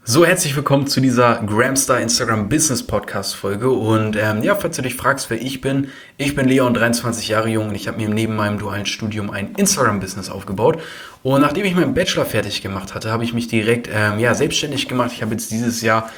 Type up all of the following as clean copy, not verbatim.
So, herzlich willkommen zu dieser Gramstar Instagram Business Podcast Folge und falls du dich fragst, wer ich bin Leon, 23 Jahre jung und ich habe mir neben meinem dualen Studium ein Instagram Business aufgebaut und nachdem ich meinen Bachelor fertig gemacht hatte, habe ich mich direkt selbstständig gemacht. Ich habe jetzt dieses Jahr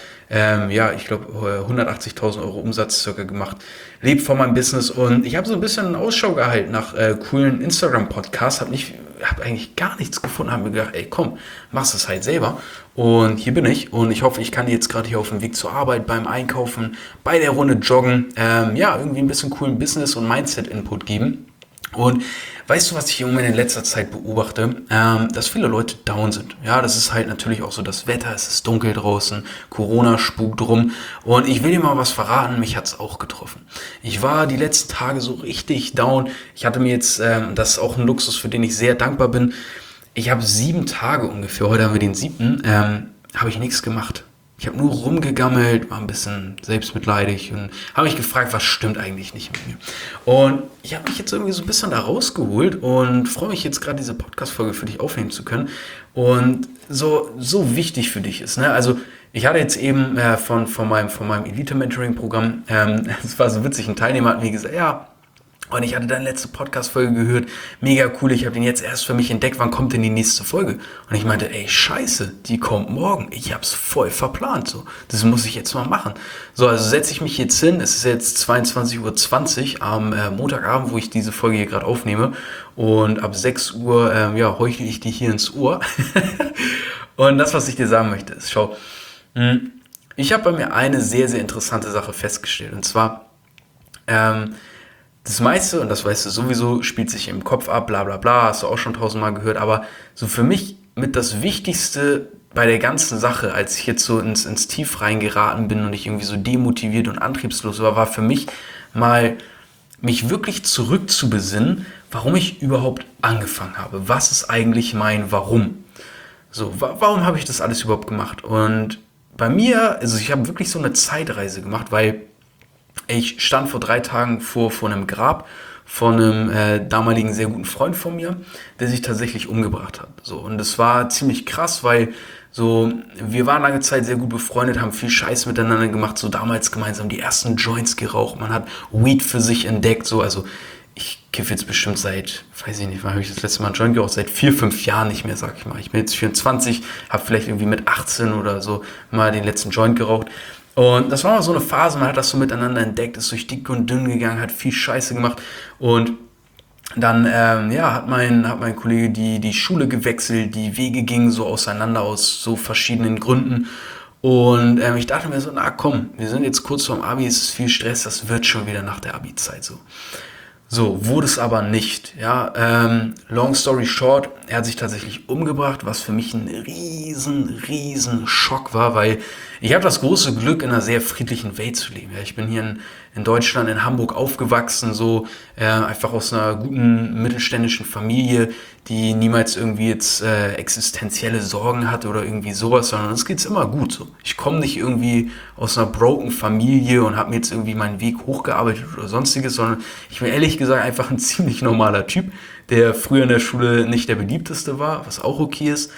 180.000 Euro Umsatz circa gemacht, lebe von meinem Business und ich habe so ein bisschen Ausschau gehalten nach coolen Instagram-Podcasts, habe eigentlich gar nichts gefunden, habe mir gedacht, ey komm, machst es halt selber und hier bin ich und ich hoffe, ich kann dir jetzt gerade hier auf dem Weg zur Arbeit, beim Einkaufen, bei der Runde joggen, irgendwie ein bisschen coolen Business- und Mindset-Input geben. Und weißt du, was ich im Moment in letzter Zeit beobachte? Dass viele Leute down sind. Ja, das ist halt natürlich auch so das Wetter, es ist dunkel draußen, Corona spukt rum. Und ich will dir mal was verraten, mich hat's auch getroffen. Ich war die letzten Tage so richtig down. Ich hatte mir jetzt, das ist auch ein Luxus, für den ich sehr dankbar bin. Ich habe 7 Tage ungefähr, heute haben wir den 7., habe ich nichts gemacht. Ich habe nur rumgegammelt, war ein bisschen selbstmitleidig und habe mich gefragt, was stimmt eigentlich nicht mit mir. Und ich habe mich jetzt irgendwie so ein bisschen da rausgeholt und freue mich jetzt gerade diese Podcast-Folge für dich aufnehmen zu können. Und so wichtig für dich ist, ne? Also ich hatte jetzt eben von meinem Elite-Mentoring-Programm, es war so witzig, ein Teilnehmer hat mir gesagt, ja, und ich hatte deine letzte Podcast-Folge gehört, mega cool, ich habe den jetzt erst für mich entdeckt, wann kommt denn die nächste Folge? Und ich meinte, ey, scheiße, die kommt morgen, ich hab's voll verplant, so, das muss ich jetzt mal machen. So, also setze ich mich jetzt hin, es ist jetzt 22:20 Uhr am Montagabend, wo ich diese Folge hier gerade aufnehme und ab 6 Uhr, heuchle ich dir hier ins Ohr. Und das, was ich dir sagen möchte, ist, schau, ich habe bei mir eine sehr, sehr interessante Sache festgestellt und zwar, das meiste, und das weißt du sowieso, spielt sich im Kopf ab, bla bla bla, hast du auch schon 1000-mal gehört, aber so für mich mit das Wichtigste bei der ganzen Sache, als ich jetzt so ins Tief reingeraten bin und ich irgendwie so demotiviert und antriebslos war für mich mal, mich wirklich zurückzubesinnen, warum ich überhaupt angefangen habe. Was ist eigentlich mein Warum? So, warum habe ich das alles überhaupt gemacht? Und bei mir, also ich habe wirklich so eine Zeitreise gemacht, weil ich stand vor 3 Tagen vor einem Grab von einem damaligen sehr guten Freund von mir, der sich tatsächlich umgebracht hat. So, und das war ziemlich krass, weil so, wir waren lange Zeit sehr gut befreundet, haben viel Scheiß miteinander gemacht, so damals gemeinsam die ersten Joints geraucht, man hat Weed für sich entdeckt, so, also ich kiffe jetzt bestimmt seit, weiß ich nicht, wann habe ich das letzte Mal einen Joint geraucht, seit 4, 5 Jahren nicht mehr, sag ich mal. Ich bin jetzt 24, habe vielleicht irgendwie mit 18 oder so mal den letzten Joint geraucht. Und das war mal so eine Phase, man hat das so miteinander entdeckt, ist durch dick und dünn gegangen, hat viel Scheiße gemacht und dann hat mein Kollege die Schule gewechselt, die Wege gingen so auseinander aus so verschiedenen Gründen und ich dachte mir so, na komm, wir sind jetzt kurz vorm Abi, es ist viel Stress, das wird schon wieder nach der Abi-Zeit so. So, wurde es aber nicht. Ja, long story short, er hat sich tatsächlich umgebracht, was für mich ein riesen Schock war, weil ich habe das große Glück, in einer sehr friedlichen Welt zu leben. Ja, ich bin hier in Deutschland, in Hamburg aufgewachsen, so einfach aus einer guten mittelständischen Familie, die niemals irgendwie jetzt existenzielle Sorgen hat oder irgendwie sowas, sondern es geht's immer gut so. Ich komme nicht irgendwie aus einer broken Familie und habe mir jetzt irgendwie meinen Weg hochgearbeitet oder sonstiges, sondern ich bin ehrlich gesagt einfach ein ziemlich normaler Typ, der früher in der Schule nicht der beliebteste war, was auch okay ist,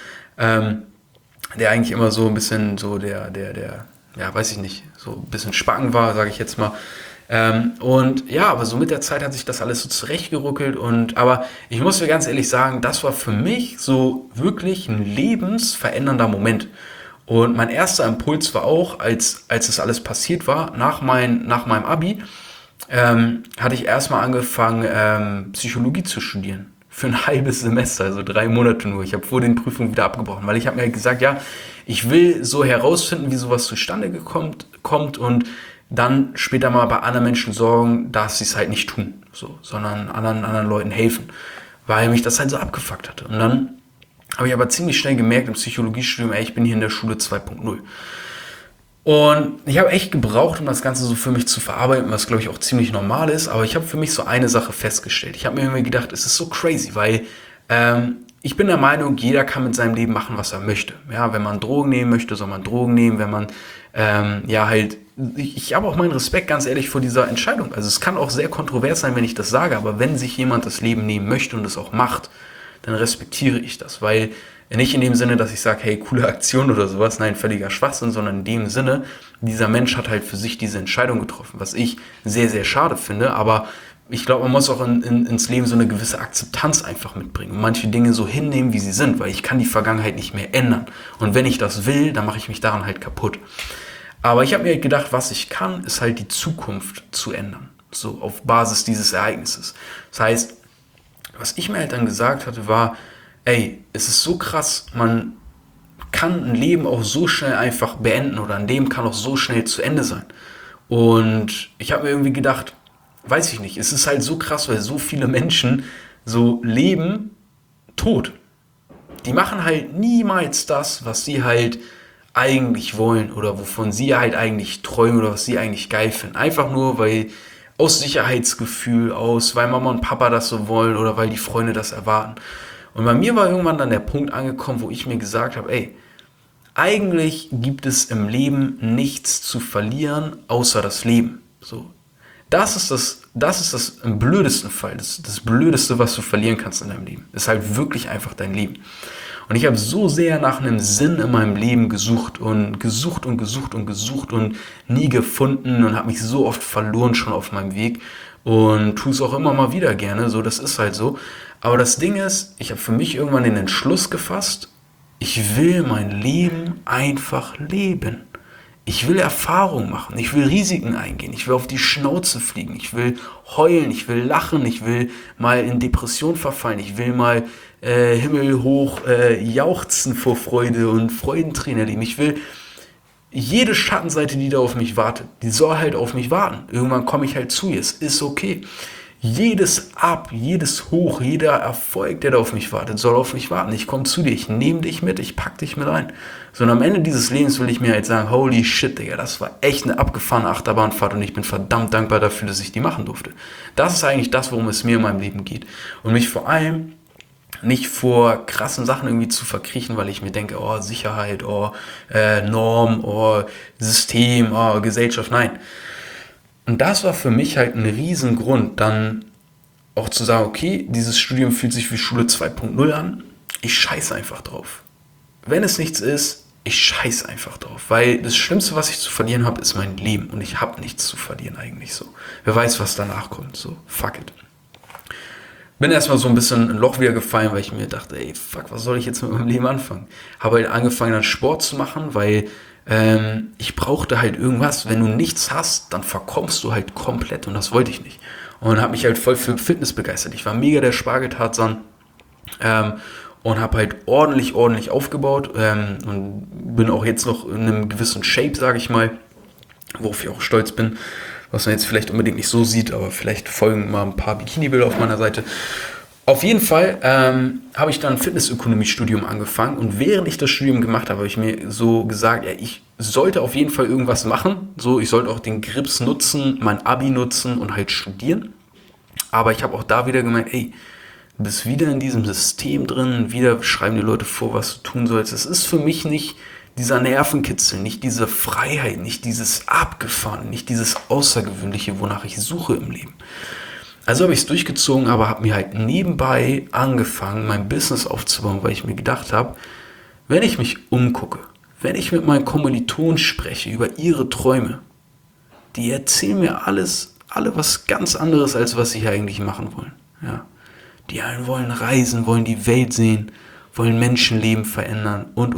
der eigentlich immer so ein bisschen so der weiß ich nicht, so ein bisschen Spacken war, sage ich jetzt mal. Und ja, aber so mit der Zeit hat sich das alles so zurechtgeruckelt aber ich muss dir ganz ehrlich sagen, das war für mich so wirklich ein lebensverändernder Moment. Und mein erster Impuls war auch, als das alles passiert war, nach meinem Abi, hatte ich erstmal angefangen, Psychologie zu studieren. Für ein halbes Semester, also 3 Monate nur. Ich habe vor den Prüfungen wieder abgebrochen, weil ich habe mir gesagt, ja, ich will so herausfinden, wie sowas zustande kommt und dann später mal bei anderen Menschen sorgen, dass sie es halt nicht tun, so, sondern anderen Leuten helfen, weil mich das halt so abgefuckt hatte. Und dann habe ich aber ziemlich schnell gemerkt im Psychologiestudium, ey, ich bin hier in der Schule 2.0. Und ich habe echt gebraucht, um das Ganze so für mich zu verarbeiten, was glaube ich auch ziemlich normal ist, aber ich habe für mich so eine Sache festgestellt. Ich habe mir immer gedacht, es ist so crazy, weil ich bin der Meinung, jeder kann mit seinem Leben machen, was er möchte. Ja, wenn man Drogen nehmen möchte, soll man Drogen nehmen, wenn man ich habe auch meinen Respekt, ganz ehrlich, vor dieser Entscheidung. Also es kann auch sehr kontrovers sein, wenn ich das sage, aber wenn sich jemand das Leben nehmen möchte und es auch macht, dann respektiere ich das, weil Nicht in dem Sinne, dass ich sage, hey, coole Aktion oder sowas, nein, völliger Schwachsinn, sondern in dem Sinne, dieser Mensch hat halt für sich diese Entscheidung getroffen, was ich sehr, sehr schade finde, aber ich glaube, man muss auch ins Leben so eine gewisse Akzeptanz einfach mitbringen und manche Dinge so hinnehmen, wie sie sind, weil ich kann die Vergangenheit nicht mehr ändern. Und wenn ich das will, dann mache ich mich daran halt kaputt. Aber ich habe mir halt gedacht, was ich kann, ist halt die Zukunft zu ändern. So auf Basis dieses Ereignisses. Das heißt, was ich mir halt dann gesagt hatte, war, ey, es ist so krass, man kann ein Leben auch so schnell einfach beenden oder ein Leben kann auch so schnell zu Ende sein. Und ich habe mir irgendwie gedacht, weiß ich nicht, es ist halt so krass, weil so viele Menschen so leben tot. Die machen halt niemals das, was sie halt eigentlich wollen oder wovon sie halt eigentlich träumen oder was sie eigentlich geil finden. Einfach nur, weil aus Sicherheitsgefühl, weil Mama und Papa das so wollen oder weil die Freunde das erwarten. Und bei mir war irgendwann dann der Punkt angekommen, wo ich mir gesagt habe, ey, eigentlich gibt es im Leben nichts zu verlieren, außer das Leben. So. Das ist das im blödesten Fall, das Blödeste, was du verlieren kannst in deinem Leben. Ist halt wirklich einfach dein Leben. Und ich habe so sehr nach einem Sinn in meinem Leben gesucht und gesucht und gesucht und gesucht und nie gefunden und habe mich so oft verloren schon auf meinem Weg und tue es auch immer mal wieder gerne, so, das ist halt so. Aber das Ding ist, ich habe für mich irgendwann den Entschluss gefasst, ich will mein Leben einfach leben. Ich will Erfahrung machen, ich will Risiken eingehen, ich will auf die Schnauze fliegen, ich will heulen, ich will lachen, ich will mal in Depression verfallen, ich will mal himmelhoch jauchzen vor Freude und Freudentränen erleben. Ich will jede Schattenseite, die da auf mich wartet, die soll halt auf mich warten. Irgendwann komme ich halt zu ihr, es ist okay. Jedes Ab, jedes Hoch, jeder Erfolg, der da auf mich wartet, soll auf mich warten. Ich komme zu dir, ich nehme dich mit, ich pack dich mit ein. So, und am Ende dieses Lebens will ich mir halt sagen, holy shit, Digga, das war echt eine abgefahrene Achterbahnfahrt und ich bin verdammt dankbar dafür, dass ich die machen durfte. Das ist eigentlich das, worum es mir in meinem Leben geht. Und mich vor allem nicht vor krassen Sachen irgendwie zu verkriechen, weil ich mir denke, oh, Sicherheit, oh, Norm, oh, System, oh, Gesellschaft, nein. Und das war für mich halt ein Riesengrund, dann auch zu sagen, okay, dieses Studium fühlt sich wie Schule 2.0 an, ich scheiße einfach drauf. Wenn es nichts ist, ich scheiße einfach drauf, weil das Schlimmste, was ich zu verlieren habe, ist mein Leben und ich habe nichts zu verlieren eigentlich so. Wer weiß, was danach kommt, so, fuck it. Bin erstmal so ein bisschen in ein Loch wieder gefallen, weil ich mir dachte, ey, fuck, was soll ich jetzt mit meinem Leben anfangen? Habe halt angefangen, dann Sport zu machen, weil ich brauchte halt irgendwas. Wenn du nichts hast, dann verkommst du halt komplett und das wollte ich nicht. Und habe mich halt voll für Fitness begeistert. Ich war mega der Spargeltarzan und habe halt ordentlich aufgebaut und bin auch jetzt noch in einem gewissen Shape, sage ich mal, worauf ich auch stolz bin, was man jetzt vielleicht unbedingt nicht so sieht, aber vielleicht folgen mal ein paar Bikini-Bilder auf meiner Seite. Auf jeden Fall habe ich dann ein Fitnessökonomie-Studium angefangen und während ich das Studium gemacht habe, habe ich mir so gesagt, ja, ich sollte auf jeden Fall irgendwas machen. So, ich sollte auch den Grips nutzen, mein Abi nutzen und halt studieren. Aber ich habe auch da wieder gemeint, ey, du bist wieder in diesem System drin, wieder schreiben die Leute vor, was du tun sollst. Es ist für mich nicht dieser Nervenkitzel, nicht diese Freiheit, nicht dieses Abgefahren, nicht dieses Außergewöhnliche, wonach ich suche im Leben. Also habe ich es durchgezogen, aber habe mir halt nebenbei angefangen, mein Business aufzubauen, weil ich mir gedacht habe, wenn ich mich umgucke, wenn ich mit meinen Kommilitonen spreche über ihre Träume, die erzählen mir alle was ganz anderes, als was sie hier eigentlich machen wollen. Ja. Die einen wollen reisen, wollen die Welt sehen, wollen Menschenleben verändern und.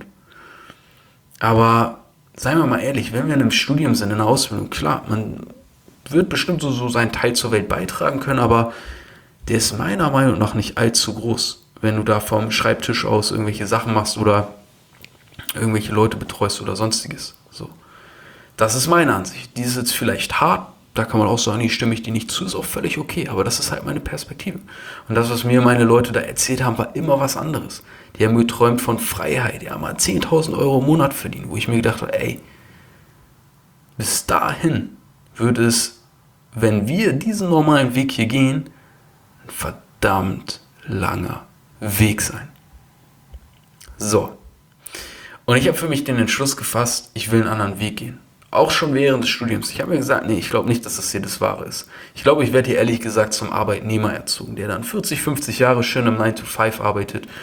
Aber seien wir mal ehrlich, wenn wir in einem Studium sind, in einer Ausbildung, klar, man wird bestimmt so seinen Teil zur Welt beitragen können, aber der ist meiner Meinung nach nicht allzu groß, wenn du da vom Schreibtisch aus irgendwelche Sachen machst oder irgendwelche Leute betreust oder sonstiges. So. Das ist meine Ansicht. Die ist jetzt vielleicht hart, da kann man auch sagen, nee, stimme ich dir nicht zu, ist auch völlig okay, aber das ist halt meine Perspektive. Und das, was mir meine Leute da erzählt haben, war immer was anderes. Die haben geträumt von Freiheit, die haben mal 10.000 Euro im Monat verdient, wo ich mir gedacht habe, ey, bis dahin würde es, wenn wir diesen normalen Weg hier gehen, ein verdammt langer Weg sein. So. Und ich habe für mich den Entschluss gefasst, ich will einen anderen Weg gehen. Auch schon während des Studiums. Ich habe mir gesagt, nee, ich glaube nicht, dass das hier das Wahre ist. Ich glaube, ich werde hier ehrlich gesagt zum Arbeitnehmer erzogen, der dann 40, 50 Jahre schön im 9-to-5 arbeitet,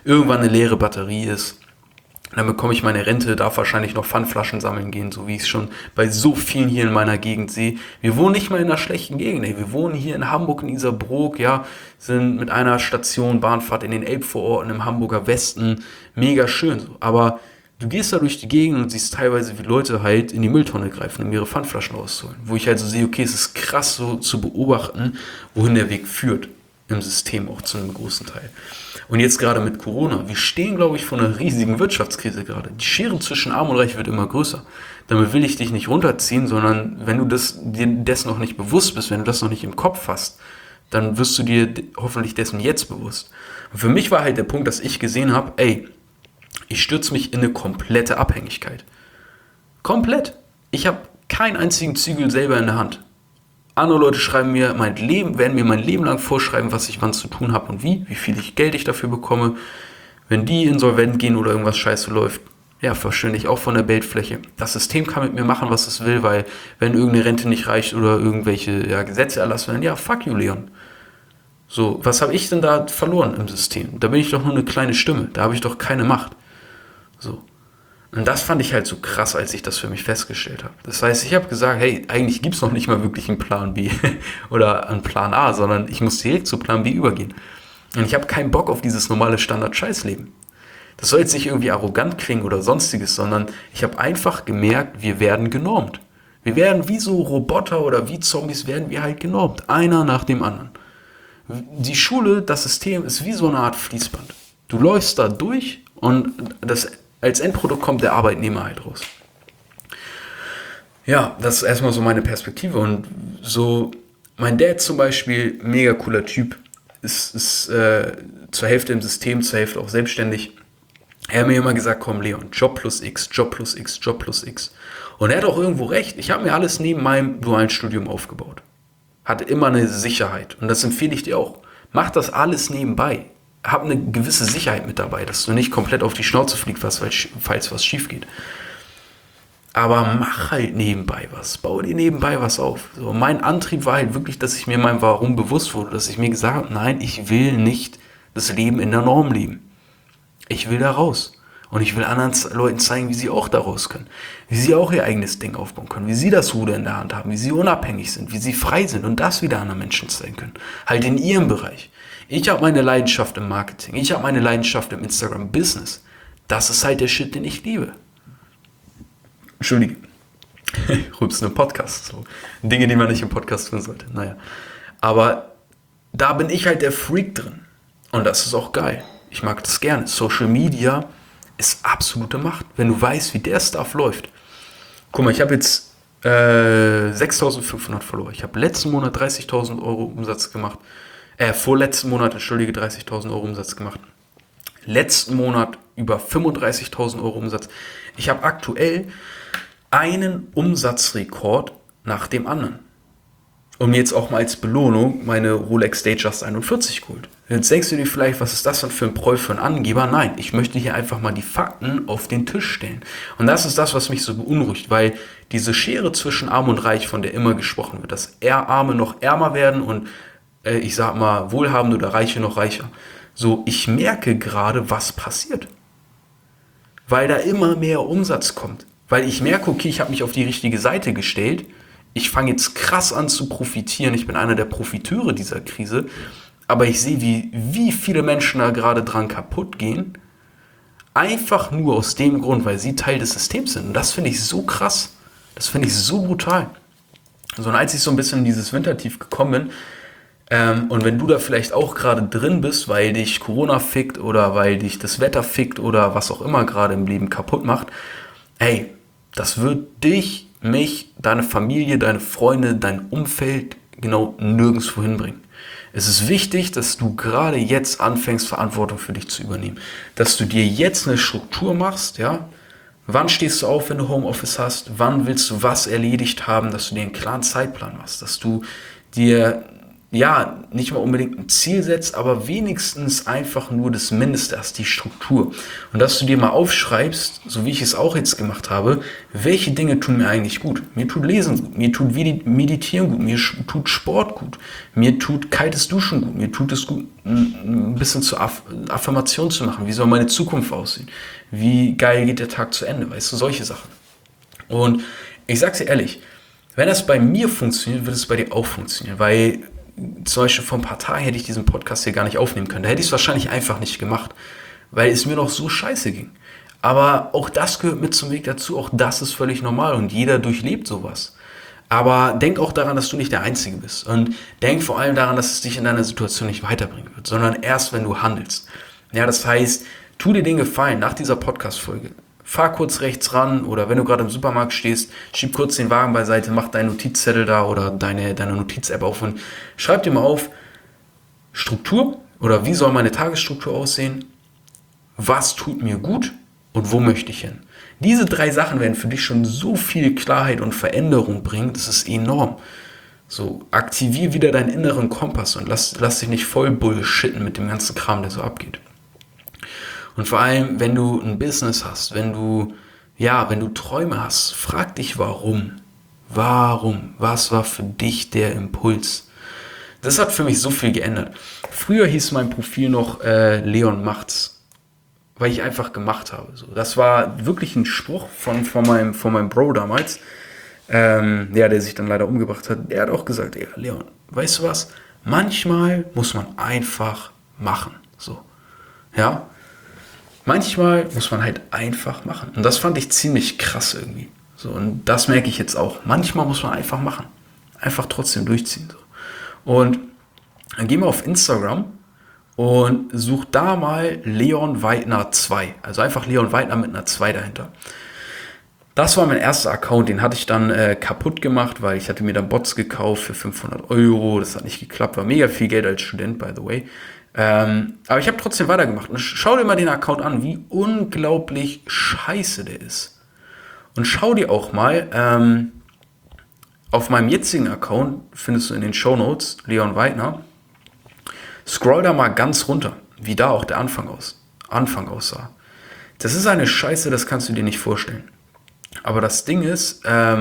irgendwann eine leere Batterie ist. Dann bekomme ich meine Rente, darf wahrscheinlich noch Pfandflaschen sammeln gehen, so wie ich es schon bei so vielen hier in meiner Gegend sehe. Wir wohnen nicht mal in einer schlechten Gegend, ey. Wir wohnen hier in Hamburg, in Isarbrook, ja, sind mit einer Station Bahnfahrt in den Elbvororten im Hamburger Westen, mega schön so. Aber du gehst da durch die Gegend und siehst teilweise, wie Leute halt in die Mülltonne greifen, um ihre Pfandflaschen rauszuholen. Wo ich halt so sehe, okay, es ist krass so zu beobachten, wohin der Weg führt. Im System auch zu einem großen Teil. Und jetzt gerade mit Corona, wir stehen, glaube ich, vor einer riesigen Wirtschaftskrise gerade. Die Schere zwischen Arm und Reich wird immer größer. Damit will ich dich nicht runterziehen, sondern wenn du dir dessen noch nicht bewusst bist, wenn du das noch nicht im Kopf hast, dann wirst du dir hoffentlich dessen jetzt bewusst. Und für mich war halt der Punkt, dass ich gesehen habe, ey, ich stürze mich in eine komplette Abhängigkeit. Komplett. Ich habe keinen einzigen Zügel selber in der Hand. Andere Leute schreiben mir werden mir mein Leben lang vorschreiben, was ich wann zu tun habe und wie viel Geld ich dafür bekomme. Wenn die insolvent gehen oder irgendwas scheiße läuft, ja, verschwinde ich auch von der Bildfläche. Das System kann mit mir machen, was es will, weil wenn irgendeine Rente nicht reicht oder irgendwelche Gesetze erlassen werden, ja, fuck you, Leon. So, was habe ich denn da verloren im System? Da bin ich doch nur eine kleine Stimme, da habe ich doch keine Macht. So. Und das fand ich halt so krass, als ich das für mich festgestellt habe. Das heißt, ich habe gesagt, hey, eigentlich gibt es noch nicht mal wirklich einen Plan B oder einen Plan A, sondern ich muss direkt zu Plan B übergehen. Und ich habe keinen Bock auf dieses normale Standard-Scheißleben. Das soll jetzt nicht irgendwie arrogant klingen oder sonstiges, sondern ich habe einfach gemerkt, wir werden genormt. Wir werden wie so Roboter oder wie Zombies werden wir halt genormt. Einer nach dem anderen. Die Schule, das System ist wie so eine Art Fließband. Du läufst da durch und als Endprodukt kommt der Arbeitnehmer halt raus. Ja, das ist erstmal so meine Perspektive. Und so, mein Dad zum Beispiel, mega cooler Typ, ist zur Hälfte im System, zur Hälfte auch selbstständig. Er hat mir immer gesagt, komm Leon, Job plus X, Job plus X, Job plus X. Und er hat auch irgendwo recht. Ich habe mir alles neben meinem dualen Studium aufgebaut. Hatte immer eine Sicherheit. Und das empfehle ich dir auch. Mach das alles nebenbei. Hab eine gewisse Sicherheit mit dabei, dass du nicht komplett auf die Schnauze fliegst, falls was schief geht. Aber mach halt nebenbei was. Bau dir nebenbei was auf. So, mein Antrieb war halt wirklich, dass ich mir meinem Warum bewusst wurde. Dass ich mir gesagt habe, nein, ich will nicht das Leben in der Norm leben. Ich will da raus. Und ich will anderen Leuten zeigen, wie sie auch da raus können. Wie sie auch ihr eigenes Ding aufbauen können. Wie sie das Ruder in der Hand haben. Wie sie unabhängig sind. Wie sie frei sind und das wieder anderen Menschen zeigen können. Halt in ihrem Bereich. Ich habe meine Leidenschaft im Marketing. Ich habe meine Leidenschaft im Instagram-Business. Das ist halt der Shit, den ich liebe. Entschuldige. Ich rülpse einen Podcast. So. Dinge, die man nicht im Podcast tun sollte. Naja. Aber da bin ich halt der Freak drin. Und das ist auch geil. Ich mag das gerne. Social Media ist absolute Macht, wenn du weißt, wie der Stuff läuft. Guck mal, ich habe jetzt 6.500 Follower. Ich habe letzten Monat 30.000 Euro Umsatz gemacht. Vorletzten Monat, 30.000 Euro Umsatz gemacht. Letzten Monat über 35.000 Euro Umsatz. Ich habe aktuell einen Umsatzrekord nach dem anderen. Und jetzt auch mal als Belohnung meine Rolex Datejust 41 geholt. Jetzt denkst du dir vielleicht, was ist das denn für ein Proll, für ein Angeber? Nein, ich möchte hier einfach mal die Fakten auf den Tisch stellen. Und das ist das, was mich so beunruhigt, weil diese Schere zwischen Arm und Reich, von der immer gesprochen wird, dass Arme noch ärmer werden und ich sag mal, Wohlhabende oder Reiche noch reicher. So, ich merke gerade, was passiert. Weil da immer mehr Umsatz kommt. Weil ich merke, okay, ich habe mich auf die richtige Seite gestellt. Ich fange jetzt krass an zu profitieren. Ich bin einer der Profiteure dieser Krise. Aber ich sehe, wie viele Menschen da gerade dran kaputt gehen. Einfach nur aus dem Grund, weil sie Teil des Systems sind. Und das finde ich so krass. Das finde ich so brutal. So, und als ich so ein bisschen in dieses Wintertief gekommen bin, und wenn du da vielleicht auch gerade drin bist, weil dich Corona fickt oder weil dich das Wetter fickt oder was auch immer gerade im Leben kaputt macht, hey, das wird dich, mich, deine Familie, deine Freunde, dein Umfeld genau nirgendwo hinbringen. Es ist wichtig, dass du gerade jetzt anfängst, Verantwortung für dich zu übernehmen. Dass du dir jetzt eine Struktur machst, ja. Wann stehst du auf, wenn du Homeoffice hast? Wann willst du was erledigt haben? Dass du dir einen klaren Zeitplan machst. Dass du dir ja, nicht mal unbedingt ein Ziel setzt, aber wenigstens einfach nur das Mindeste hast, die Struktur. Und dass du dir mal aufschreibst, so wie ich es auch jetzt gemacht habe, welche Dinge tun mir eigentlich gut. Mir tut Lesen gut, mir tut Meditieren gut, mir tut Sport gut, mir tut kaltes Duschen gut, mir tut es gut, ein bisschen zur Affirmation zu machen. Wie soll meine Zukunft aussehen? Wie geil geht der Tag zu Ende? Weißt du, solche Sachen. Und ich sag's dir ehrlich, wenn das bei mir funktioniert, wird es bei dir auch funktionieren, weil zum Beispiel vor ein paar Tagen hätte ich diesen Podcast hier gar nicht aufnehmen können. Da hätte ich es wahrscheinlich einfach nicht gemacht, weil es mir noch so scheiße ging. Aber auch das gehört mit zum Weg dazu. Auch das ist völlig normal und jeder durchlebt sowas. Aber denk auch daran, dass du nicht der Einzige bist. Und denk vor allem daran, dass es dich in deiner Situation nicht weiterbringen wird, sondern erst, wenn du handelst. Ja, das heißt, tu dir den Gefallen nach dieser Podcast-Folge. Fahr kurz rechts ran oder wenn du gerade im Supermarkt stehst, schieb kurz den Wagen beiseite, mach deinen Notizzettel da oder deine Notiz-App auf und schreib dir mal auf, Struktur oder wie soll meine Tagesstruktur aussehen, was tut mir gut und wo möchte ich hin. Diese 3 Sachen werden für dich schon so viel Klarheit und Veränderung bringen, das ist enorm. So, aktivier wieder deinen inneren Kompass und lass dich nicht voll bullshitten mit dem ganzen Kram, der so abgeht. Und vor allem, wenn du ein Business hast, wenn du Träume hast, frag dich warum. Warum? Was war für dich der Impuls? Das hat für mich so viel geändert. Früher hieß mein Profil noch Leon macht's, weil ich einfach gemacht habe. So, das war wirklich ein Spruch von meinem Bro damals, der sich dann leider umgebracht hat. Der hat auch gesagt, ey, Leon, weißt du was? Manchmal muss man einfach machen. So, ja. Manchmal muss man halt einfach machen. Und das fand ich ziemlich krass irgendwie. So, und das merke ich jetzt auch. Manchmal muss man einfach machen. Einfach trotzdem durchziehen. So. Und dann geh mal auf Instagram und such da mal Leon Weidner 2. Also einfach Leon Weidner mit einer 2 dahinter. Das war mein erster Account. Den hatte ich dann kaputt gemacht, weil ich hatte mir dann Bots gekauft für 500 Euro. Das hat nicht geklappt. War mega viel Geld als Student, by the way. Aber ich habe trotzdem weitergemacht. Und schau dir mal den Account an, wie unglaublich scheiße der ist. Und schau dir auch mal, auf meinem jetzigen Account, findest du in den Shownotes, Leon Weidner, scroll da mal ganz runter, wie da auch der Anfang aussah. Das ist eine Scheiße, das kannst du dir nicht vorstellen. Aber das Ding ist,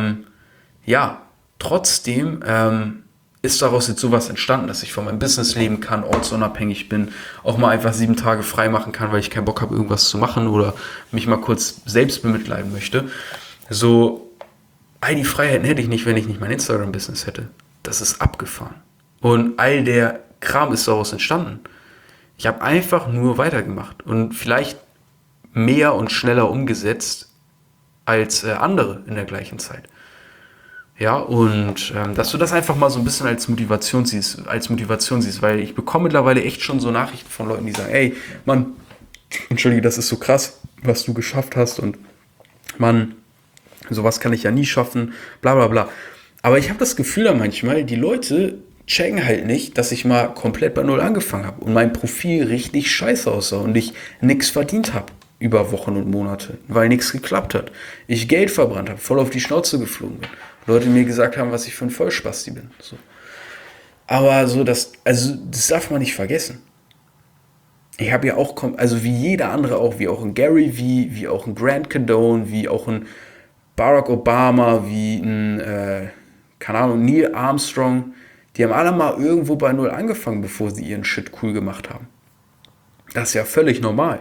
trotzdem ist daraus jetzt sowas entstanden, dass ich von meinem Business leben kann, ortsunabhängig bin, auch mal einfach 7 Tage frei machen kann, weil ich keinen Bock habe, irgendwas zu machen oder mich mal kurz selbst bemitleiden möchte. So, all die Freiheiten hätte ich nicht, wenn ich nicht mein Instagram-Business hätte. Das ist abgefahren. Und all der Kram ist daraus entstanden. Ich habe einfach nur weitergemacht und vielleicht mehr und schneller umgesetzt als andere in der gleichen Zeit. Ja, und dass du das einfach mal so ein bisschen als Motivation siehst, weil ich bekomme mittlerweile echt schon so Nachrichten von Leuten, die sagen, ey, Mann, entschuldige, das ist so krass, was du geschafft hast und Mann, sowas kann ich ja nie schaffen, bla bla bla. Aber ich habe das Gefühl da manchmal, die Leute checken halt nicht, dass ich mal komplett bei Null angefangen habe und mein Profil richtig scheiße aussah und ich nichts verdient habe über Wochen und Monate, weil nichts geklappt hat. Ich Geld verbrannt habe, voll auf die Schnauze geflogen bin. Leute mir gesagt haben, was ich für ein Vollspasti bin. So. Aber so, das darf man nicht vergessen. Ich habe ja auch, also wie jeder andere auch, wie auch ein Gary Vee, wie auch ein Grant Cardone, wie auch ein Barack Obama, wie ein, keine Ahnung, Neil Armstrong, die haben alle mal irgendwo bei Null angefangen, bevor sie ihren Shit cool gemacht haben. Das ist ja völlig normal.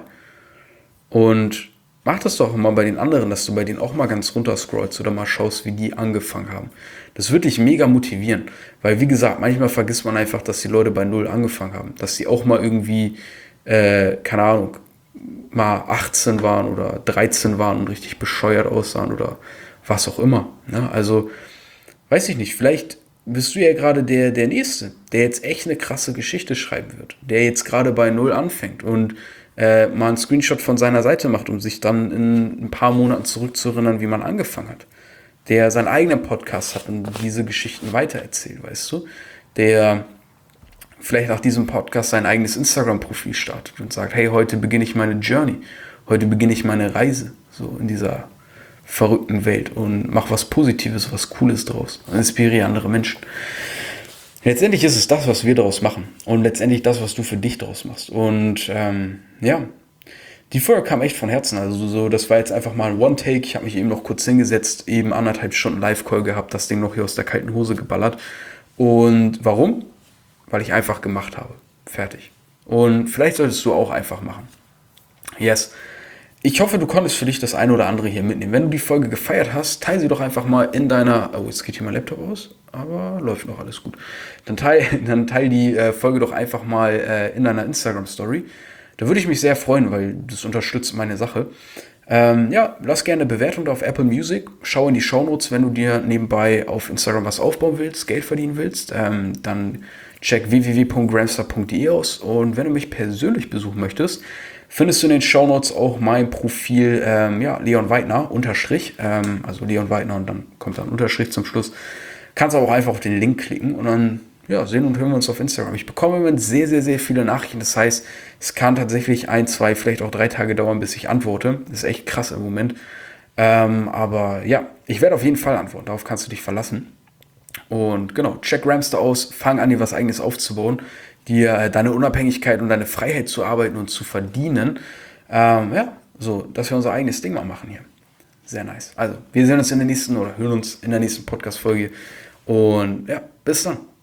Und mach das doch mal bei den anderen, dass du bei denen auch mal ganz runter scrollst oder mal schaust, wie die angefangen haben. Das wird dich mega motivieren, weil wie gesagt, manchmal vergisst man einfach, dass die Leute bei Null angefangen haben, dass sie auch mal irgendwie, keine Ahnung, mal 18 waren oder 13 waren und richtig bescheuert aussahen oder was auch immer. Ne? Also, weiß ich nicht, vielleicht bist du ja gerade der Nächste, der jetzt echt eine krasse Geschichte schreiben wird, der jetzt gerade bei Null anfängt und mal einen Screenshot von seiner Seite macht, um sich dann in ein paar Monaten zurückzuerinnern, wie man angefangen hat. Der seinen eigenen Podcast hat und diese Geschichten weitererzählt, weißt du? Der vielleicht nach diesem Podcast sein eigenes Instagram-Profil startet und sagt, hey, heute beginne ich meine Journey, heute beginne ich meine Reise, so in dieser verrückten Welt und mach was Positives, was Cooles draus und inspiriere andere Menschen. Letztendlich ist es das, was wir daraus machen. Und letztendlich das, was du für dich daraus machst. Und ja, die Folge kam echt von Herzen. Also so, das war jetzt einfach mal ein One-Take. Ich habe mich eben noch kurz hingesetzt, eben 1,5 Stunden Live-Call gehabt, das Ding noch hier aus der kalten Hose geballert. Und warum? Weil ich einfach gemacht habe. Fertig. Und vielleicht solltest du auch einfach machen. Yes. Ich hoffe, du konntest für dich das eine oder andere hier mitnehmen. Wenn du die Folge gefeiert hast, teile sie doch einfach mal in deiner... Oh, jetzt geht hier mein Laptop aus, aber läuft noch alles gut. Dann teil die Folge doch einfach mal in deiner Instagram-Story. Da würde ich mich sehr freuen, weil das unterstützt meine Sache. Ja, lass gerne eine Bewertung da auf Apple Music. Schau in die Shownotes, wenn du dir nebenbei auf Instagram was aufbauen willst, Geld verdienen willst. Dann check www.gramstar.de aus. Und wenn du mich persönlich besuchen möchtest, findest du in den Shownotes auch mein Profil, Leon Weidner, Unterstrich, also Leon Weidner und dann kommt da ein Unterstrich zum Schluss. Kannst aber auch einfach auf den Link klicken und dann sehen und hören wir uns auf Instagram. Ich bekomme im Moment sehr, sehr, sehr viele Nachrichten. Das heißt, es kann tatsächlich 1, 2, vielleicht auch 3 Tage dauern, bis ich antworte. Das ist echt krass im Moment. Aber ja, ich werde auf jeden Fall antworten. Darauf kannst du dich verlassen. Und genau, check Ramster aus, fang an, dir was Eigenes aufzubauen, dir deine Unabhängigkeit und deine Freiheit zu arbeiten und zu verdienen. So, dass wir unser eigenes Ding mal machen hier. Sehr nice. Also, wir sehen uns in der nächsten oder hören uns in der nächsten Podcast-Folge. Und ja, bis dann.